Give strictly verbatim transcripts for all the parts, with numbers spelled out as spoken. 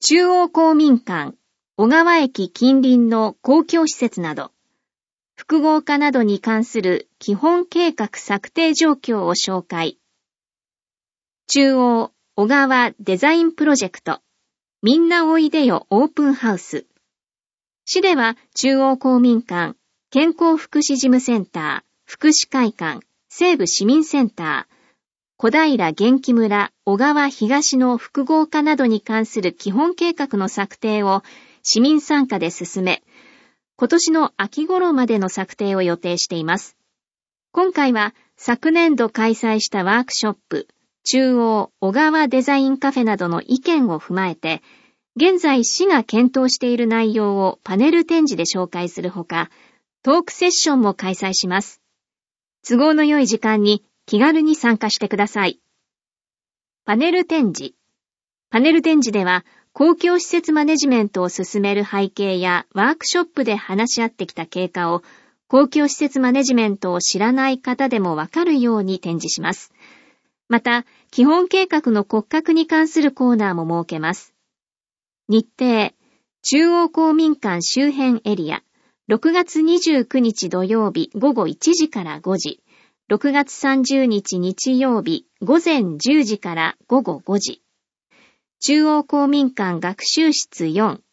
中央公民館、小川駅近隣の公共施設など、複合化などに関する基本計画策定状況を紹介。中央小川デザインプロジェクト、みんなおいでよオープンハウス。市では中央公民館、健康福祉事務センター、福祉会館、西部市民センター、小平元気村、小川東の複合化などに関する基本計画の策定を市民参加で進め、今年の秋頃までの策定を予定しています。今回は昨年度開催したワークショップ、中央小川デザインカフェなどの意見を踏まえて、現在市が検討している内容をパネル展示で紹介するほか、トークセッションも開催します。都合の良い時間に気軽に参加してください。パネル展示。パネル展示では、公共施設マネジメントを進める背景やワークショップで話し合ってきた経過を、公共施設マネジメントを知らない方でもわかるように展示します。また、基本計画の骨格に関するコーナーも設けます。日程、中央公民館周辺エリア、ろくがつにじゅうくにち土曜日午後いちじからごじ、ろくがつさんじゅうにち日曜日午前じゅうじから午後ごじ、中央公民館学習室よん、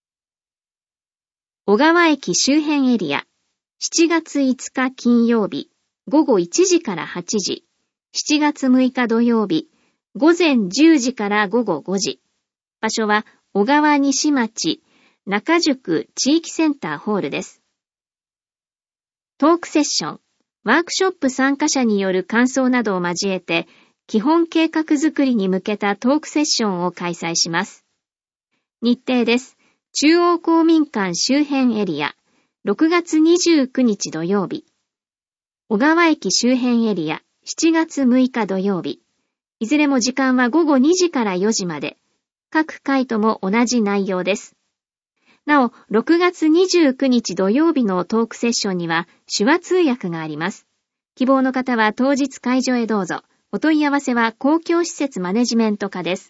小川駅周辺エリア、しちがついつか金曜日午後いちじからはちじ、しちがつむいか土曜日午前じゅうじから午後ごじ、場所は小川西町中宿地域センターホールです。トークセッション、ワークショップ参加者による感想などを交えて、基本計画づくりに向けたトークセッションを開催します。日程です。中央公民館周辺エリア、ろくがつにじゅうくにち土曜日。小川駅周辺エリア、しちがつむいか土曜日。いずれも時間はごごにじからよじまで。各回とも同じ内容です。なお、ろくがつにじゅうくにち土曜日のトークセッションには手話通訳があります。希望の方は当日会場へどうぞ。お問い合わせは公共施設マネジメント課です。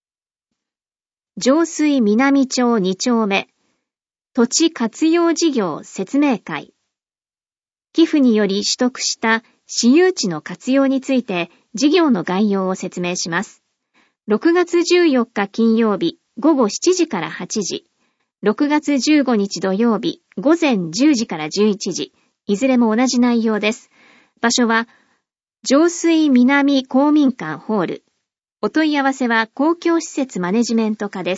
上水南町にちょうめ、土地活用事業説明会。寄付により取得した私有地の活用について事業の概要を説明します。ろくがつじゅうよっか金曜日午後しちじからはちじ、ろくがつじゅうごにち土曜日午前じゅうじからじゅういちじ、いずれも同じ内容です。場所は上水南公民館ホール。お問い合わせは公共施設マネジメント課です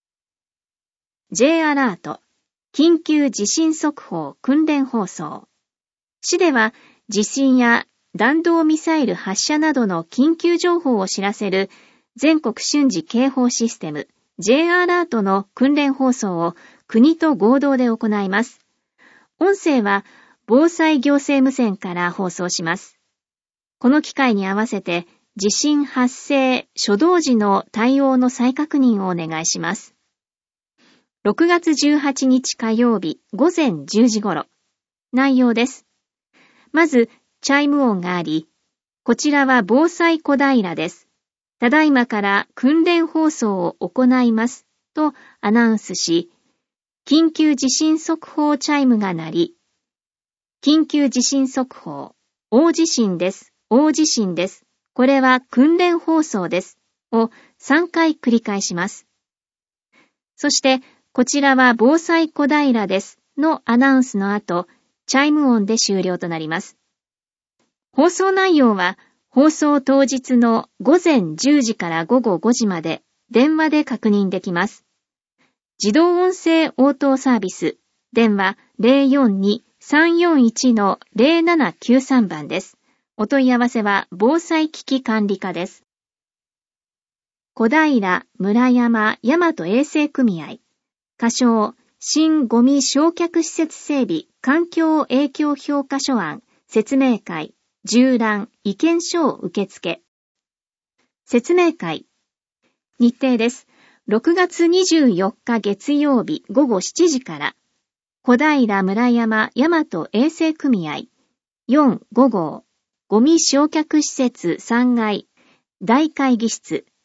。J アラート、緊急地震速報訓練放送。市では地震や弾道ミサイル発射などの緊急情報を知らせる全国瞬時警報システム J アラートの訓練放送を国と合同で行います。音声は防災行政無線から放送します。この機会に合わせて地震発生初動時の対応の再確認をお願いします。ろくがつじゅうはちにち火曜日午前じゅうじ頃。内容です。まず、チャイム音があり、こちらは防災小平です。ただいまから訓練放送を行いますとアナウンスし、緊急地震速報チャイムが鳴り、緊急地震速報、大地震です、大地震です。これは訓練放送です。をさんかい繰り返します。そして、こちらは防災小平ですのアナウンスの後、チャイム音で終了となります。放送内容は、放送当日のごぜんじゅうじからごごごじまで電話で確認できます。自動音声応答サービス、電話 ゼロよんに さんよんいち のゼロななきゅうさん 番です。お問い合わせは防災危機管理課です。小平、村山、大和衛生組合。仮称、新ゴミ焼却施設整備環境影響評価書案説明会縦覧意見書を受付。説明会。日程です。ろくがつにじゅうよっか月曜日ごごしちじから、小平村山大和衛生組合よんごごうゴミ焼却施設さんがい大会議室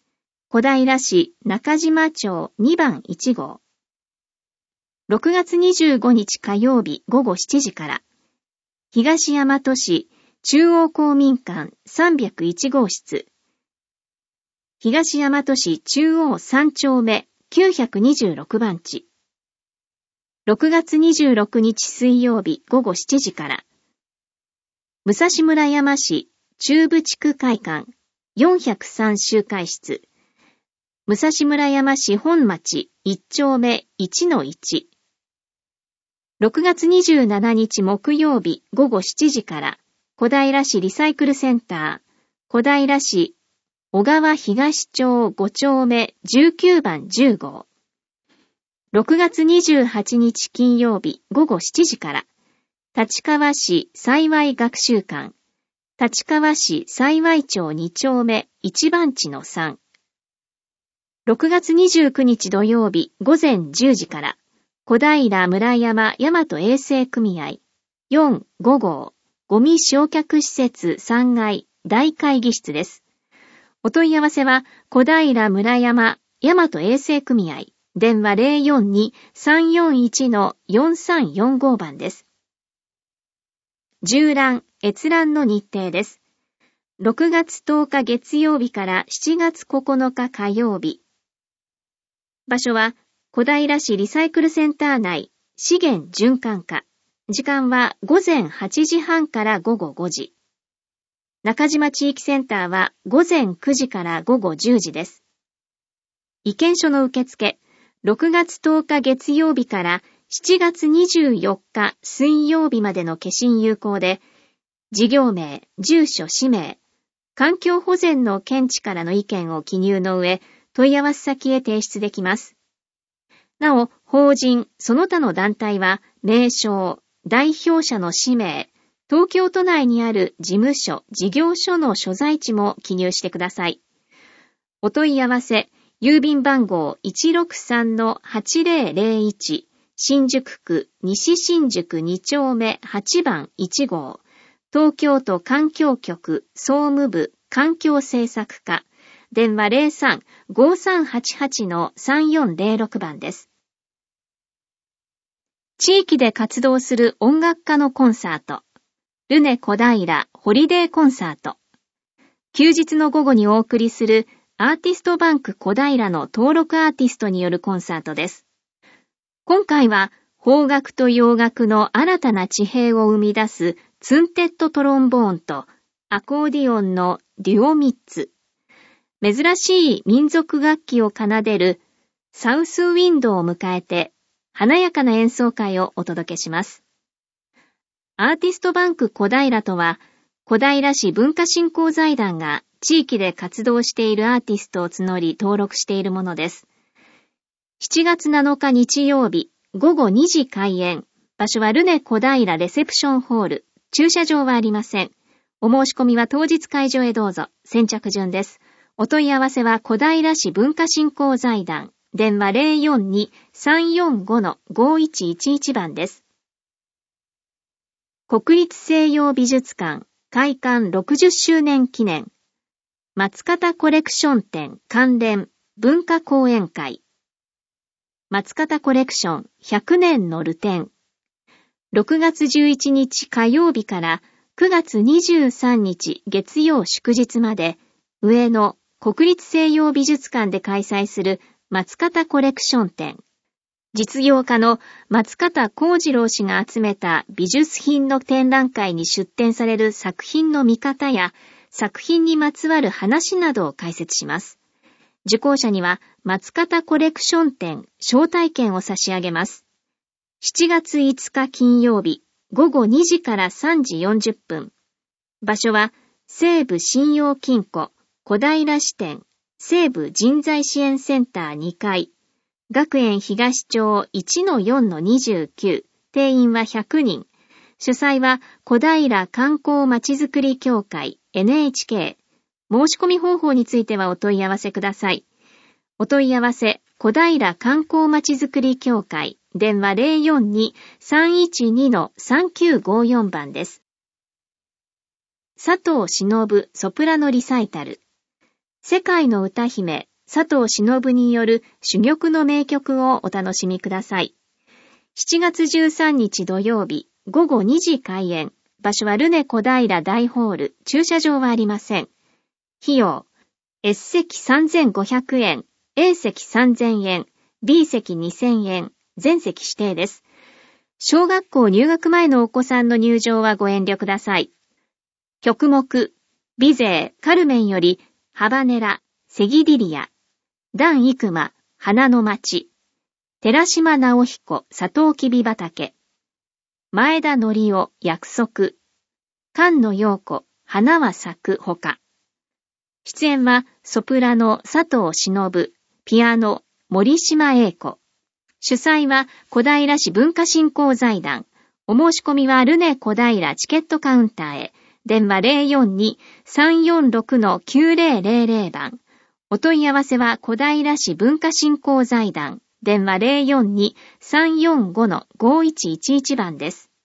小平市中島町にばんいちごう。ろくがつにじゅうごにち火曜日ごごしちじから、東大和市中央公民館さんびゃくいちごうしつ、東大和市中央さんちょうめきゅうひゃくにじゅうろくばんち、ろくがつにじゅうろくにち水曜日ごごしちじから、武蔵村山市中部地区会館よんひゃくさん集会室、武蔵村山市本町いっちょうめいちのいち、ろくがつにじゅうしちにち木曜日ごごしちじから、小平市リサイクルセンター、小平市小川東町ごちょうめじゅうきゅうばんじゅうごう。ろくがつにじゅうはちにち金曜日ごごしちじから、立川市幸い学習館、立川市幸い町にちょうめいちばんちのさん。ろくがつにじゅうくにち土曜日ごぜんじゅうじから、小平村山大和衛生組合よん、ごごうゴミ焼却施設さんがい大会議室です。お問い合わせは小平村山大和衛生組合電話 ゼロよんに さんよんいち よんさんよんご 番です。縦覧、閲覧の日程です。ろくがつとおか月曜日からしちがつここのか火曜日。場所は小平市リサイクルセンター内資源循環課。時間はごぜんはちじはんからごごごじ。中島地域センターはごぜんくじからごごじゅうじです。意見書の受付、ろくがつとおか月曜日からしちがつにじゅうよっか水曜日までの消印有効で、事業名、住所、氏名、環境保全の見地からの意見を記入の上、問い合わせ先へ提出できます。なお、法人、その他の団体は、名称、代表者の氏名、東京都内にある事務所、事業所の所在地も記入してください。お問い合わせ、郵便番号 いちろくさんのはちぜろぜろいち、新宿区西新宿にちょうめはちばんいちごう、東京都環境局総務部環境政策課、電話 ゼロさん ごさんはちはち さんよんゼロろく 番です。地域で活動する音楽家のコンサート、ルネ小平ホリデーコンサート。休日の午後にお送りするアーティストバンク小平の登録アーティストによるコンサートです。今回は邦楽と洋楽の新たな地平を生み出すツンテッドトロンボーンとアコーディオンのデュオミッツ。珍しい民族楽器を奏でるサウスウィンドを迎えて華やかな演奏会をお届けします。アーティストバンク小平とは、小平市文化振興財団が地域で活動しているアーティストを募り登録しているものです。しちがつなのか日曜日、ごごにじ開演。場所はルネ小平レセプションホール。駐車場はありません。お申し込みは当日会場へどうぞ。先着順です。お問い合わせは小平市文化振興財団。電話 ゼロよんに さんよんご ごいちいちいち 番です。国立西洋美術館開館ろくじゅっしゅうねん記念松方コレクション展関連文化講演会松方コレクションひゃくねんのる展ろくがつじゅういちにち火曜日からくがつにじゅうさんにち月曜祝日まで上野国立西洋美術館で開催する松方コレクション展。実業家の松方幸次郎氏が集めた美術品の展覧会に出展される作品の見方や作品にまつわる話などを解説します。受講者には松方コレクション展招待券を差し上げます。しちがついつか金曜日ごごにじからさんじよんじゅっぷん。場所は西武信用金庫小平支店西武人材支援センターにかい。学園東町 いちのよんのにじゅうきゅう。定員はひゃくにん。主催は小平観光まちづくり協会 エヌエイチケー。申し込み方法についてはお問い合わせください。お問い合わせ小平観光まちづくり協会電話 ゼロよんに さんいちに さんきゅうごよん 番です。佐藤忍ソプラノリサイタル。世界の歌姫佐藤忍による珠玉の名曲をお楽しみください。しちがつじゅうさんにち土曜日、ごごにじ開演。場所はルネ小平大ホール。駐車場はありません。費用、S 席さんぜんごひゃくえん、A 席さんぜんえん、B 席にせんえん、全席指定です。小学校入学前のお子さんの入場はご遠慮ください。曲目、ビゼー、カルメンより、ハバネラ、セギディリア、ダン・イクマ、花の町、寺島直彦、サトウキビ畑、前田則夫、約束、菅野陽子、花は咲くほか。出演はソプラノ佐藤忍、ピアノ森島英子。主催は小平市文化振興財団。お申し込みはルネ小平チケットカウンターへ。電話 ゼロよんに さんよんろく きゅうぜろぜろぜろ 番。お問い合わせは小平市文化振興財団。電話 ゼロよんに さんよんご ごいちいちいち 番です。